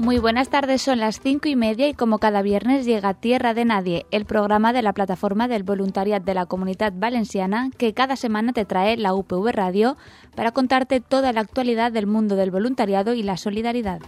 Muy buenas tardes, son las 5:30 y como cada viernes llega Tierra de Nadie, el programa de la plataforma del voluntariat de la Comunitat Valenciana que cada semana te trae la UPV Radio para contarte toda la actualidad del mundo del voluntariado y la solidaridad.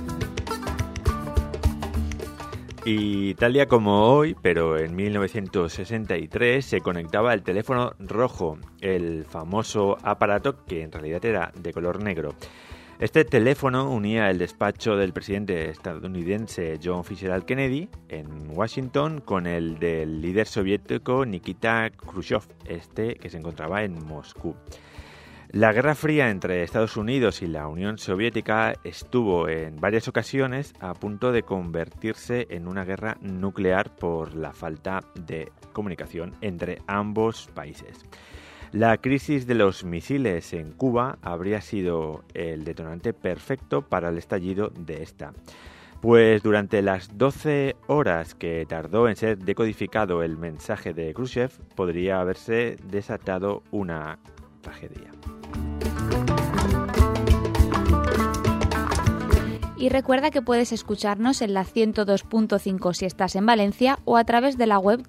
Y tal día como hoy, pero en 1963, se conectaba el teléfono rojo, el famoso aparato que en realidad era de color negro. Este teléfono unía el despacho del presidente estadounidense John Fitzgerald Kennedy en Washington con el del líder soviético Nikita Khrushchev, que se encontraba en Moscú. La Guerra Fría entre Estados Unidos y la Unión Soviética estuvo en varias ocasiones a punto de convertirse en una guerra nuclear por la falta de comunicación entre ambos países. La crisis de los misiles en Cuba habría sido el detonante perfecto para el estallido de esta. Pues durante las 12 horas que tardó en ser decodificado el mensaje de Khrushchev, podría haberse desatado una tragedia. Y recuerda que puedes escucharnos en la 102.5 si estás en Valencia o a través de la web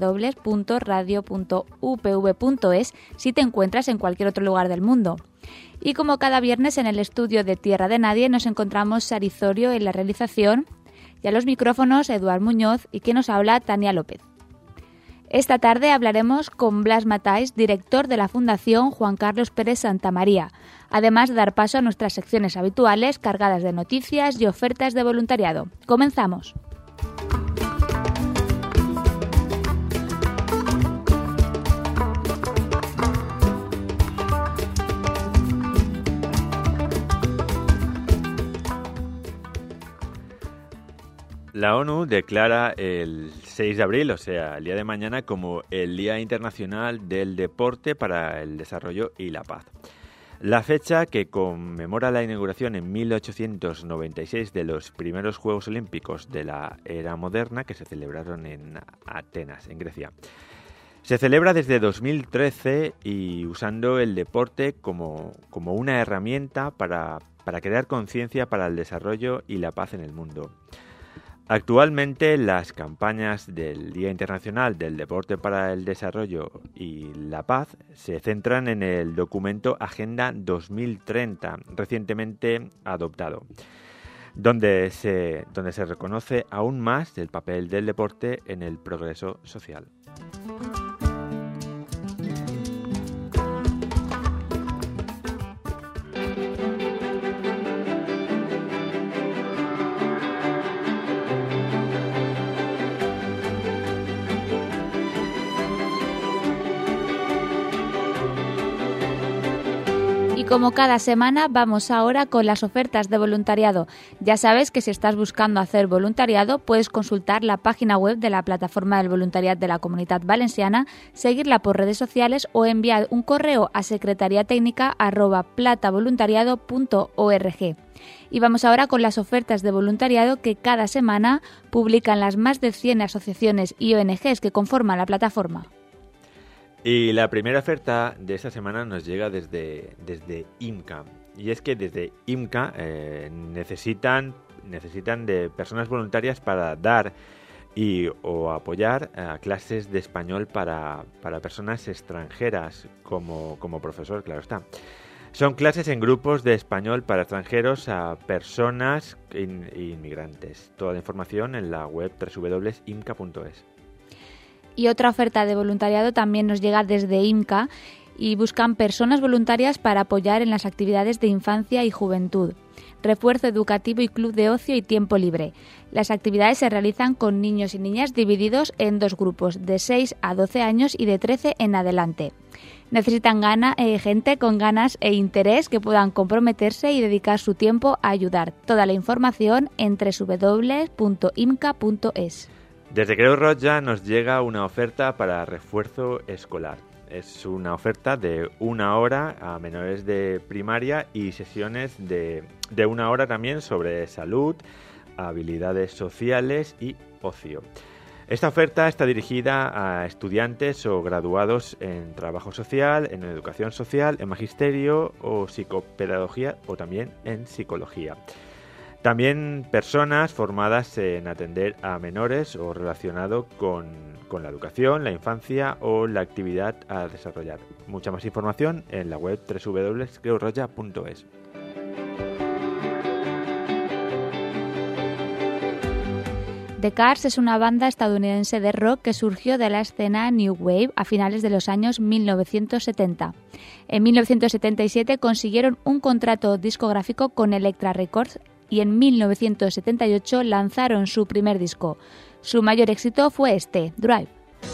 www.radio.upv.es si te encuentras en cualquier otro lugar del mundo. Y como cada viernes en el estudio de Tierra de Nadie nos encontramos Sari Zorio en la realización y a los micrófonos Eduard Muñoz y quien nos habla Tania López. Esta tarde hablaremos con Blas Matais, director de la Fundación Juan Carlos Pérez Santamaría, además de dar paso a nuestras secciones habituales cargadas de noticias y ofertas de voluntariado. ¡Comenzamos! La ONU declara el 6 de abril, o sea, el día de mañana, como el Día Internacional del Deporte para el Desarrollo y la Paz. La fecha, que conmemora la inauguración en 1896 de los primeros Juegos Olímpicos de la era moderna que se celebraron en Atenas, en Grecia. Se celebra desde 2013 y usando el deporte como una herramienta para crear conciencia para el desarrollo y la paz en el mundo. Actualmente las campañas del Día Internacional del Deporte para el Desarrollo y la Paz se centran en el documento Agenda 2030, recientemente adoptado, donde se reconoce aún más el papel del deporte en el progreso social. Como cada semana, vamos ahora con las ofertas de voluntariado. Ya sabes que si estás buscando hacer voluntariado, puedes consultar la página web de la plataforma del voluntariat de la Comunitat Valenciana, seguirla por redes sociales o enviar un correo a secretariatecnica@platavoluntariado.org. Y vamos ahora con las ofertas de voluntariado que cada semana publican las más de 100 asociaciones y ONGs que conforman la plataforma. Y la primera oferta de esta semana nos llega desde IMCA. Y es que desde IMCA necesitan de personas voluntarias para dar o apoyar a clases de español para personas extranjeras, como profesor, claro está. Son clases en grupos de español para extranjeros a personas inmigrantes. Toda la información en la web www.imca.es. Y otra oferta de voluntariado también nos llega desde IMCA y buscan personas voluntarias para apoyar en las actividades de infancia y juventud, refuerzo educativo y club de ocio y tiempo libre. Las actividades se realizan con niños y niñas divididos en dos grupos, de 6 a 12 años y de 13 en adelante. Necesitan gente con ganas e interés que puedan comprometerse y dedicar su tiempo a ayudar. Toda la información en www.imca.es. Desde Creu Roja nos llega una oferta para refuerzo escolar. Es una oferta de 1 hora a menores de primaria y sesiones de 1 hora también sobre salud, habilidades sociales y ocio. Esta oferta está dirigida a estudiantes o graduados en trabajo social, en educación social, en magisterio o psicopedagogía o también en psicología. También personas formadas en atender a menores o relacionado con la educación, la infancia o la actividad a desarrollar. Mucha más información en la web www.creurroja.es. The Cars es una banda estadounidense de rock que surgió de la escena New Wave a finales de los años 1970. En 1977 consiguieron un contrato discográfico con Elektra Records y en 1978 lanzaron su primer disco. Su mayor éxito fue este, Drive.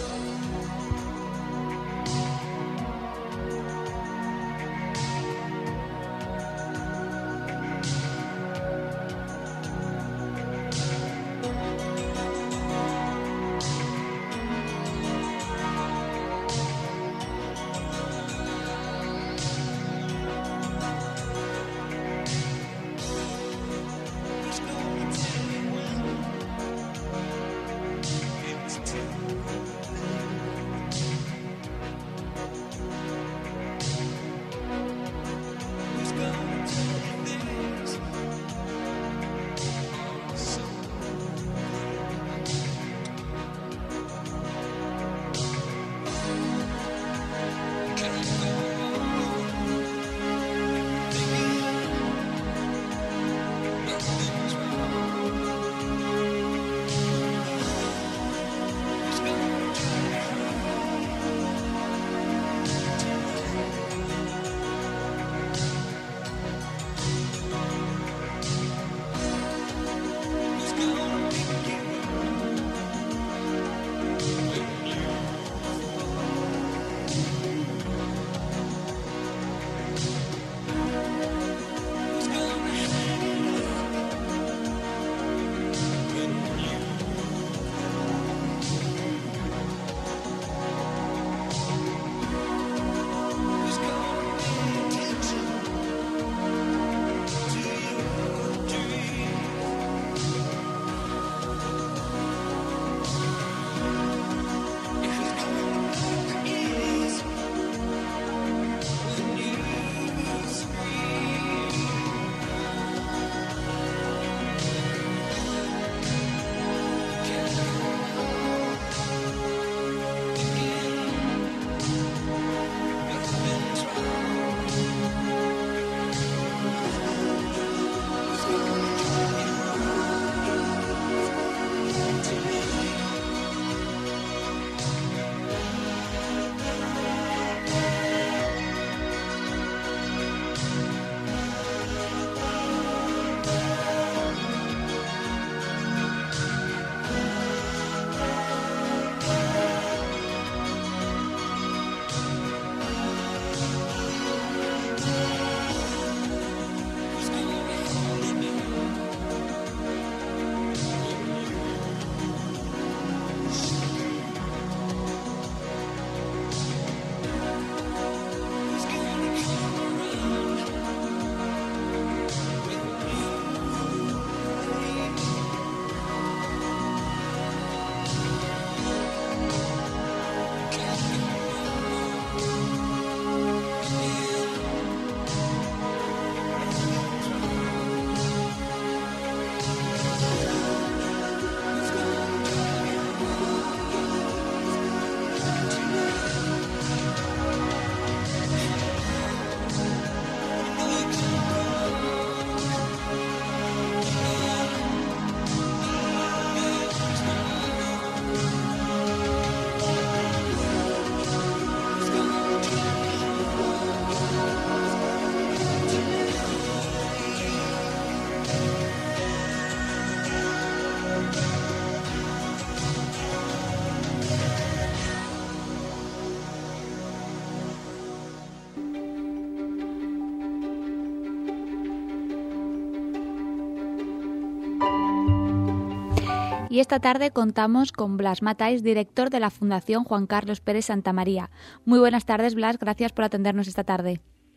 Y esta tarde contamos con Blas Matáis, director de la Fundación Juan Carlos Pérez Santamaría. Muy buenas tardes, Blas, gracias por atendernos esta tarde.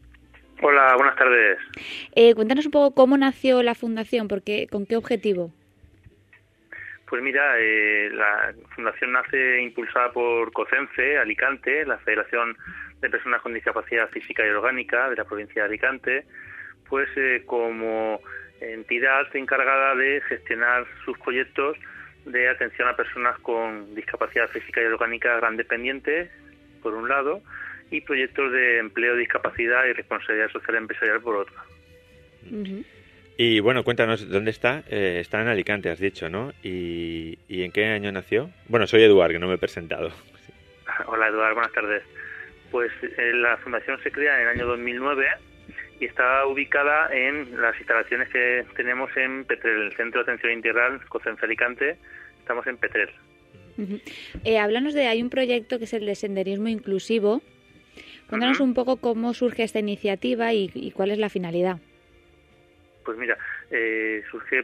Hola, buenas tardes. Cuéntanos un poco cómo nació la Fundación, con qué objetivo. Pues mira, la Fundación nace impulsada por COCENFE, Alicante, la Federación de Personas con Discapacidad Física y Orgánica de la provincia de Alicante, pues como entidad encargada de gestionar sus proyectos de atención a personas con discapacidad física y orgánica gran dependiente, por un lado, y proyectos de empleo, discapacidad y responsabilidad social empresarial, por otro. Ujú. Y bueno, cuéntanos, ¿dónde está? Está en Alicante, has dicho, ¿no? ¿Y en qué año nació? Bueno, soy Eduard, que no me he presentado. Hola, Eduardo, buenas tardes. Pues la fundación se crea en el año 2009 y está ubicada en las instalaciones que tenemos en Petrel, el Centro de Atención Integral COCENFE Alicante. Estamos en Petrel. Ujú. Háblanos hay un proyecto que es el de senderismo inclusivo. Cuéntanos un poco cómo surge esta iniciativa y cuál es la finalidad. Pues mira, surge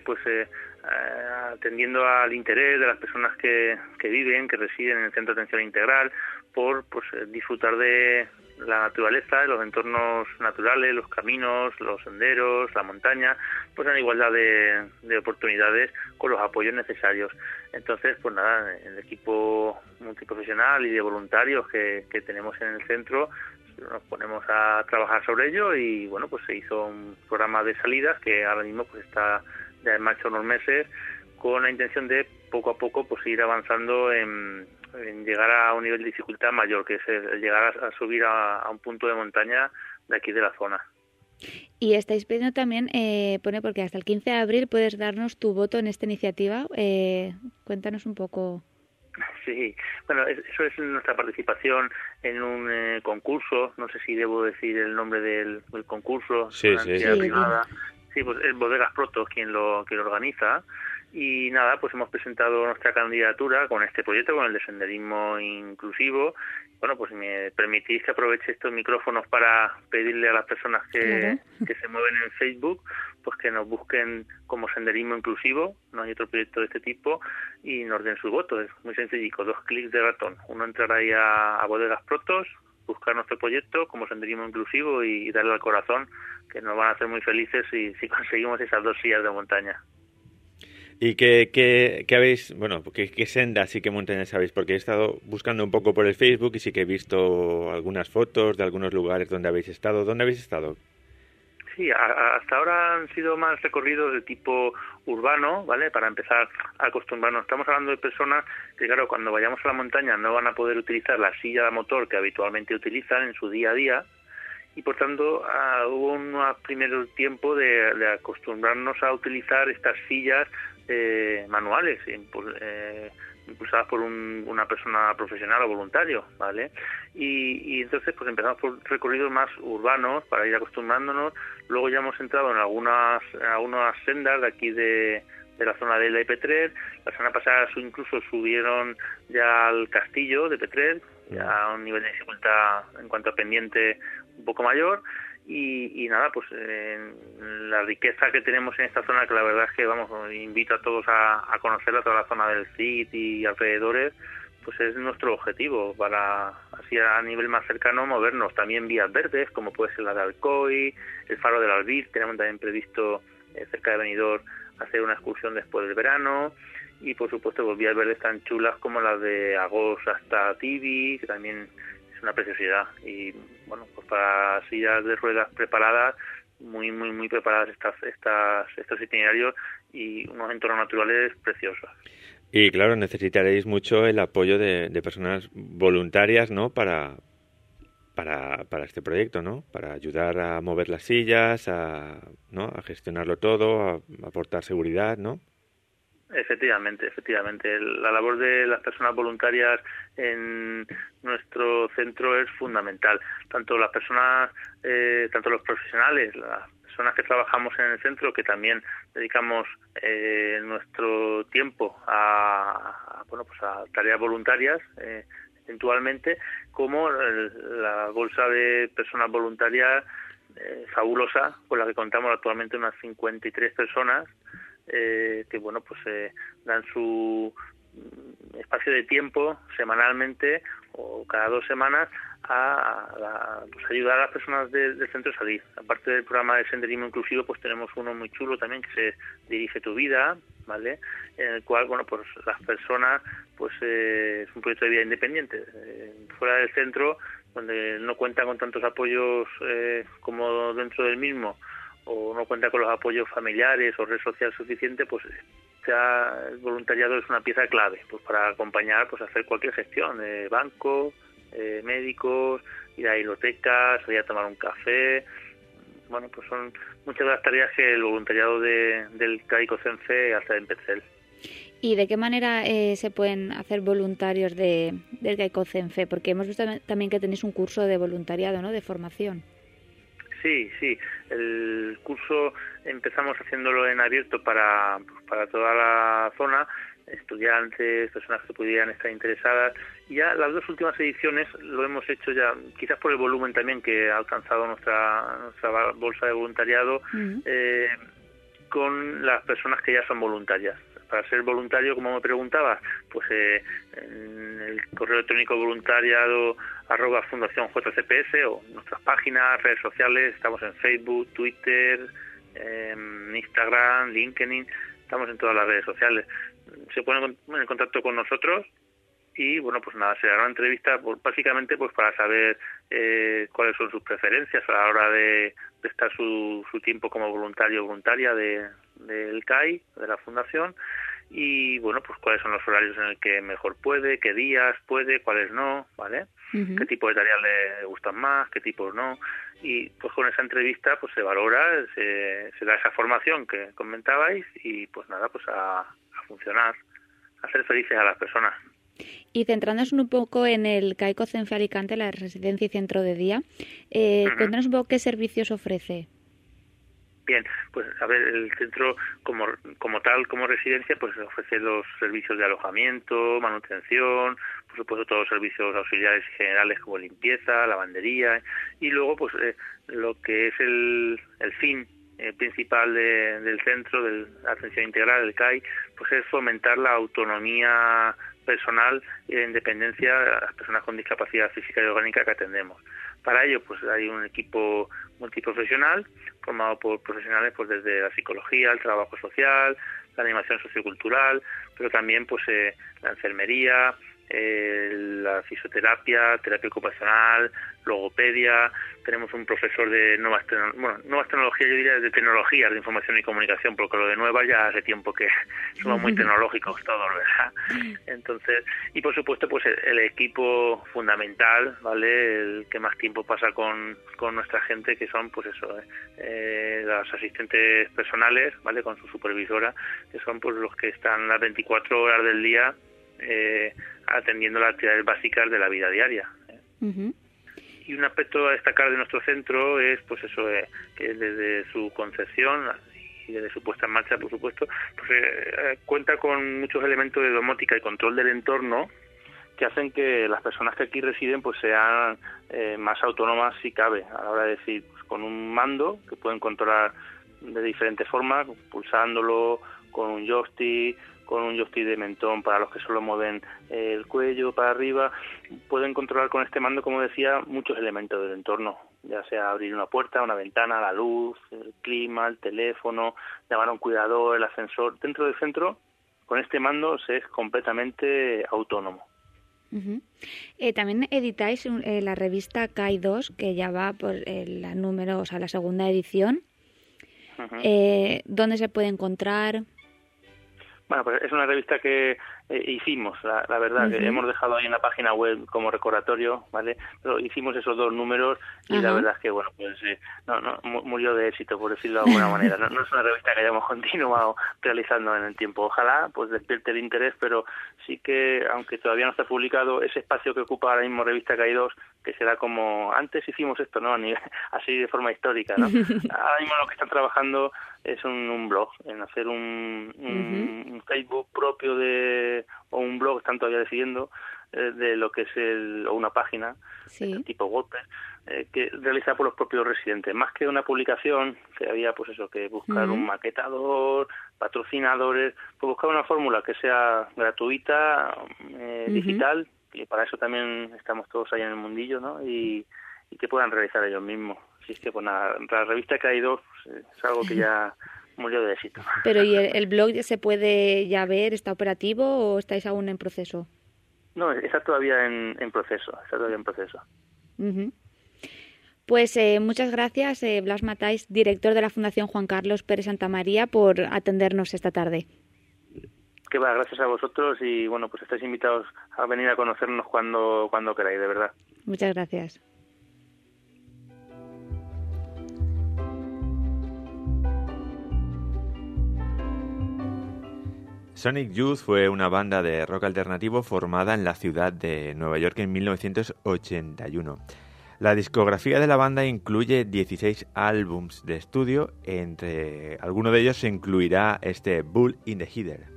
atendiendo al interés de las personas que viven, que residen en el Centro de Atención Integral, por disfrutar de la naturaleza, de los entornos naturales, los caminos, los senderos, la montaña, pues en igualdad de oportunidades con los apoyos necesarios. Entonces, pues nada, el equipo multiprofesional y de voluntarios que tenemos en el centro, nos ponemos a trabajar sobre ello y bueno, pues se hizo un programa de salidas que ahora mismo pues está ya en marcha unos meses, con la intención de poco a poco pues ir avanzando en llegar a un nivel de dificultad mayor, que es el llegar a subir a un punto de montaña de aquí de la zona. Y estáis pidiendo también, pone porque hasta el 15 de abril puedes darnos tu voto en esta iniciativa. Cuéntanos un poco. Sí, bueno, eso es nuestra participación en un concurso, no sé si debo decir el nombre del concurso, Sí, una sí, entidad sí. privada. Sí, pues es Bodegas Protos quien lo organiza. Y nada, pues hemos presentado nuestra candidatura con este proyecto, con el de senderismo inclusivo. Bueno, pues si me permitís que aproveche estos micrófonos para pedirle a las personas que se mueven en Facebook, pues que nos busquen como senderismo inclusivo, no hay otro proyecto de este tipo, y nos den su voto. Es muy sencillico, 2 clics de ratón. Uno entrará ahí a Bodegas Protos, buscar nuestro proyecto como senderismo inclusivo y darle al corazón, que nos van a hacer muy felices si conseguimos esas 2 sillas de montaña. ¿Y qué habéis, bueno, qué sendas y qué montañas habéis? Porque he estado buscando un poco por el Facebook y sí que he visto algunas fotos de algunos lugares donde habéis estado. ¿Dónde habéis estado? Sí, hasta ahora han sido más recorridos de tipo urbano, ¿vale? Para empezar a acostumbrarnos. Estamos hablando de personas que, claro, cuando vayamos a la montaña no van a poder utilizar la silla de motor que habitualmente utilizan en su día a día, y por tanto hubo un primer tiempo de acostumbrarnos a utilizar estas sillas manuales, impulsadas por una persona profesional o voluntario, ¿vale? Y entonces pues empezamos por recorridos más urbanos para ir acostumbrándonos. Luego ya hemos entrado en algunas sendas de aquí de la zona de la Petrel. La semana pasada incluso subieron ya al castillo de Petrel, ya a un nivel de dificultad en cuanto a pendiente un poco mayor. Y nada, pues la riqueza que tenemos en esta zona, que la verdad es que invito a todos a conocerla, toda la zona del CID y alrededores, pues es nuestro objetivo para así a nivel más cercano movernos. También vías verdes, como puede ser la de Alcoy, el Faro del Albir. Tenemos también previsto cerca de Benidorm hacer una excursión después del verano, y por supuesto pues vías verdes tan chulas como las de Agos hasta Tibi, que también es una preciosidad. Y bueno, pues para sillas de ruedas preparadas, muy preparadas estos itinerarios y unos entornos naturales preciosos. Y claro, necesitaréis mucho el apoyo de personas voluntarias, ¿no? Para este proyecto, ¿no? Para ayudar a mover las sillas, ¿no? A gestionarlo todo, a aportar seguridad, ¿no? Efectivamente. La labor de las personas voluntarias en nuestro centro es fundamental. Tanto las personas, tanto los profesionales, las personas que trabajamos en el centro, que también dedicamos nuestro tiempo a tareas voluntarias, eventualmente, como la bolsa de personas voluntarias fabulosa, con la que contamos actualmente unas 53 personas, que bueno, pues dan su espacio de tiempo semanalmente o cada 2 semanas a ayudar a las personas del centro a salir. Aparte del programa de senderismo inclusivo, pues tenemos uno muy chulo también que se Dirige tu vida, ¿vale? En el cual, bueno, pues las personas, pues es un proyecto de vida independiente, fuera del centro, donde no cuentan con tantos apoyos como dentro del mismo, o no cuenta con los apoyos familiares o red social suficiente, pues ya el voluntariado es una pieza clave pues para acompañar, pues hacer cualquier gestión, banco, médicos, ir a bibliotecas, ir a tomar un café. Bueno, pues son muchas de las tareas que el voluntariado del CAI COCENFE hace en Petzl. ¿Y de qué manera se pueden hacer voluntarios del CAI COCENFE? Porque hemos visto también que tenéis un curso de voluntariado, ¿no?, de formación. Sí, el curso empezamos haciéndolo en abierto para toda la zona, estudiantes, personas que pudieran estar interesadas, y ya las 2 últimas ediciones lo hemos hecho ya, quizás por el volumen también que ha alcanzado nuestra bolsa de voluntariado, con las personas que ya son voluntarias. Para ser voluntario, como me preguntabas, pues en el correo electrónico voluntariado@fundacionjcps o nuestras páginas, redes sociales, estamos en Facebook, Twitter, Instagram, LinkedIn, estamos en todas las redes sociales. Se ponen en contacto con nosotros y bueno, pues nada, se hará una entrevista básicamente pues para saber cuáles son sus preferencias a la hora de prestar su tiempo como voluntario o voluntaria del CAI, de la fundación, y bueno, pues cuáles son los horarios en el que mejor puede, qué días puede, cuáles no, ¿vale? Uh-huh. Qué tipo de tareas le gustan más, qué tipos no, y pues con esa entrevista pues se valora, se da esa formación que comentabais y pues nada, pues a funcionar, a hacer felices a las personas. Y centrándonos un poco en el CAI COCENFE Alicante, la residencia y centro de día, cuéntanos un poco qué servicios ofrece. Bien, pues a ver, el centro como tal, como residencia, pues ofrece los servicios de alojamiento, manutención, por supuesto todos los servicios auxiliares y generales como limpieza, lavandería, y luego pues lo que es el fin principal del centro, de la atención integral del CAI, pues es fomentar la autonomía personal y la independencia de las personas con discapacidad física y orgánica que atendemos. Para ello, pues hay un equipo multiprofesional formado por profesionales pues desde la psicología, el trabajo social, la animación sociocultural, pero también pues la enfermería, la fisioterapia, terapia ocupacional, logopedia. Tenemos un profesor de nuevas tecnologías, yo diría de tecnologías de información y comunicación, porque lo de nuevas ya hace tiempo que somos muy tecnológicos todos, ¿verdad? Entonces, y por supuesto pues el equipo fundamental, ¿vale? El que más tiempo pasa con nuestra gente, que son pues eso, los asistentes personales, ¿vale? Con su supervisora, que son pues los que están las 24 horas del día atendiendo las actividades básicas de la vida diaria. Uh-huh. Y un aspecto a destacar de nuestro centro es pues eso, que desde su concepción y desde su puesta en marcha, por supuesto, pues cuenta con muchos elementos de domótica y control del entorno que hacen que las personas que aquí residen pues sean más autónomas si cabe, a la hora de decir, pues, con un mando que pueden controlar de diferentes formas, pulsándolo, con un joystick de mentón para los que solo mueven el cuello para arriba. Pueden controlar con este mando, como decía, muchos elementos del entorno, ya sea abrir una puerta, una ventana, la luz, el clima, el teléfono, llamar a un cuidador, el ascensor. Dentro del centro, con este mando se es completamente autónomo. Uh-huh. También editáis la revista CAI 2, que ya va por la segunda edición. Uh-huh. ¿Dónde se puede encontrar? Bueno, pues es una revista que hicimos, la verdad, uh-huh. que hemos dejado ahí en la página web como recordatorio, ¿vale? Pero hicimos esos 2 números y uh-huh. la verdad es que, bueno, pues murió de éxito, por decirlo de alguna manera. No es una revista que hayamos continuado realizando en el tiempo. Ojalá, pues, despierte el interés, pero sí que, aunque todavía no está publicado, ese espacio que ocupa ahora mismo Revista CAI 2, que será como, antes hicimos esto, ¿no? Así de forma histórica, ¿no? Ahora mismo lo que están trabajando es un blog, en hacer un Facebook propio o un blog, están todavía decidiendo, de lo que es o una página, sí. tipo WordPress, que realiza por los propios residentes. Más que una publicación, que había pues eso, que buscar un maquetador, patrocinadores, pues buscar una fórmula que sea gratuita, digital, y para eso también estamos todos ahí en el mundillo, ¿no? Y que puedan realizar ellos mismos. Así es que pues nada, la revista CAI 2 es algo que ya murió de éxito. Pero ¿y el blog se puede ya ver, está operativo o estáis aún en proceso? No, está todavía en proceso, Uh-huh. Pues muchas gracias, Blas Matáis, director de la Fundación Juan Carlos Pérez Santamaría, por atendernos esta tarde. Que va, gracias a vosotros y bueno, pues estáis invitados a venir a conocernos cuando queráis, de verdad. Muchas gracias. Sonic Youth fue una banda de rock alternativo formada en la ciudad de Nueva York en 1981. La discografía de la banda incluye 16 álbums de estudio, entre algunos de ellos se incluirá este Bull in the Heather.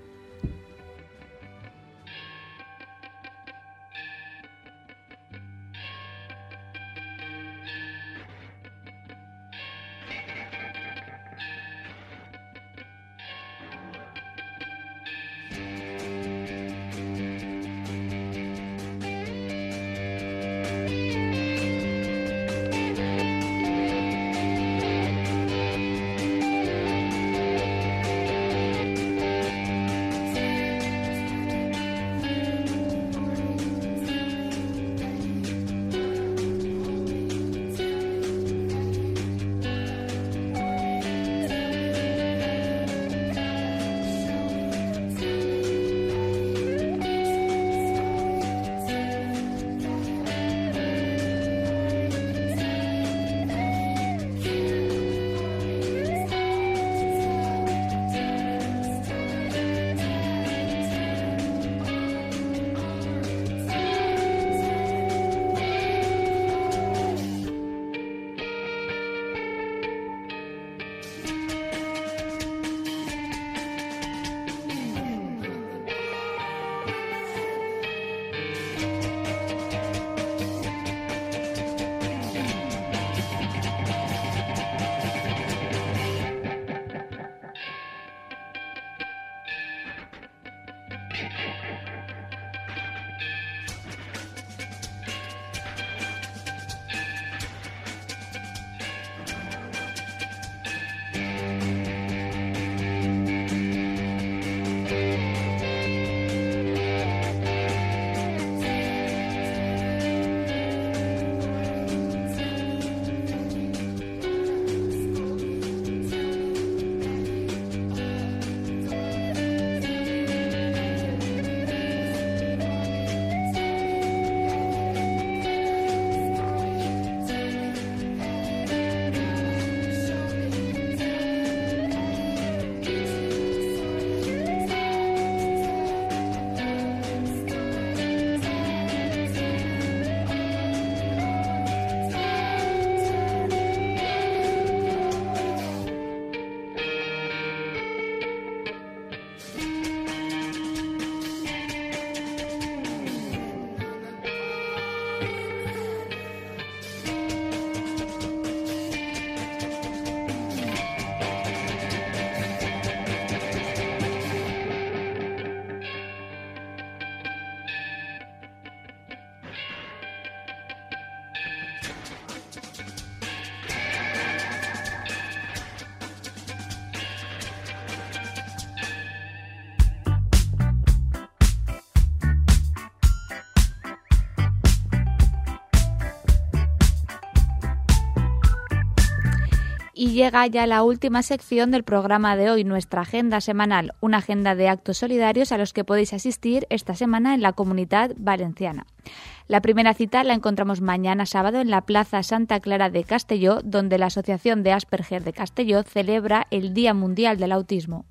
Y llega ya la última sección del programa de hoy, nuestra agenda semanal, una agenda de actos solidarios a los que podéis asistir esta semana en la Comunidad Valenciana. La primera cita la encontramos mañana sábado en la Plaza Santa Clara de Castelló, donde la Asociación de Asperger de Castelló celebra el Día Mundial del Autismo.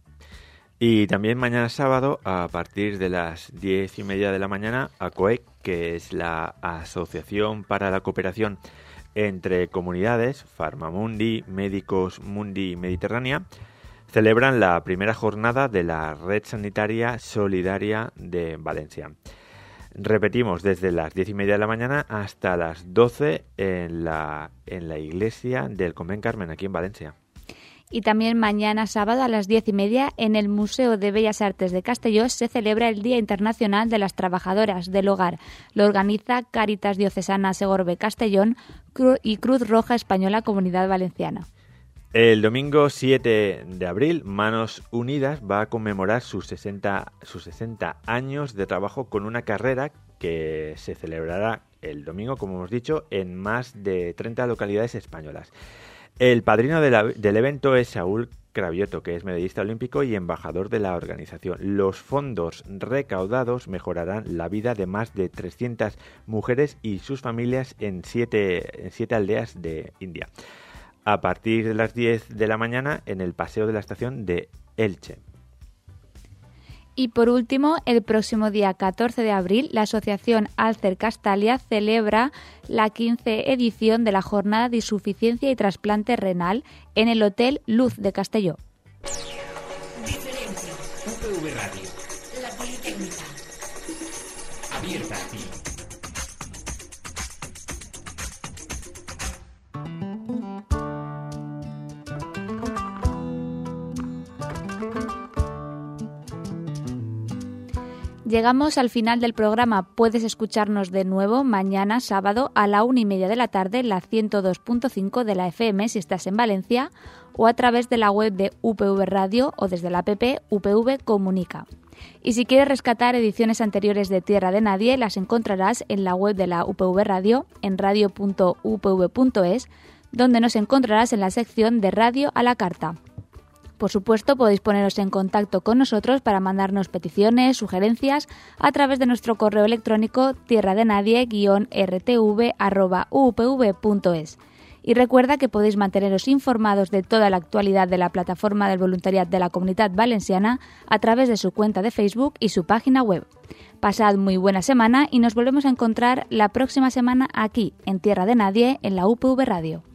Y también mañana sábado, a partir de las 10:30 de la mañana, ACOEC, que es la Asociación para la Cooperación entre Comunidades, Farmamundi, Médicos Mundi Mediterránea, celebran la primera jornada de la Red Sanitaria Solidaria de Valencia. Repetimos, desde las 10:30 de la mañana hasta las 12 en la iglesia del Convent Carmen, aquí en Valencia. Y también mañana sábado a las 10:30 en el Museo de Bellas Artes de Castelló se celebra el Día Internacional de las Trabajadoras del Hogar. Lo organiza Cáritas Diocesana Segorbe Castellón y Cruz Roja Española Comunidad Valenciana. El domingo 7 de abril, Manos Unidas va a conmemorar sus 60 años de trabajo con una carrera que se celebrará el domingo, como hemos dicho, en más de 30 localidades españolas. El padrino del evento es Saúl Cravioto, que es medallista olímpico y embajador de la organización. Los fondos recaudados mejorarán la vida de más de 300 mujeres y sus familias en siete aldeas de India. A partir de las 10 de la mañana en el Paseo de la Estación de Elche. Y por último, el próximo día 14 de abril, la Asociación Alcer Castalia celebra la 15ª edición de la Jornada de Insuficiencia y Trasplante Renal en el Hotel Luz de Castelló. Diferencia. UPV Radio. La Politécnica. Abierta a ti. Llegamos al final del programa. Puedes escucharnos de nuevo mañana sábado a la 1:30 de la tarde en la 102.5 de la FM si estás en Valencia, o a través de la web de UPV Radio o desde la app UPV Comunica. Y si quieres rescatar ediciones anteriores de Tierra de Nadie, las encontrarás en la web de la UPV Radio, en radio.upv.es, donde nos encontrarás en la sección de Radio a la Carta. Por supuesto, podéis poneros en contacto con nosotros para mandarnos peticiones, sugerencias, a través de nuestro correo electrónico tierradenadie-rtv@upv.es. Y recuerda que podéis manteneros informados de toda la actualidad de la plataforma del voluntariat de la Comunitat Valenciana a través de su cuenta de Facebook y su página web. Pasad muy buena semana y nos volvemos a encontrar la próxima semana aquí, en Tierra de Nadie, en la UPV Radio.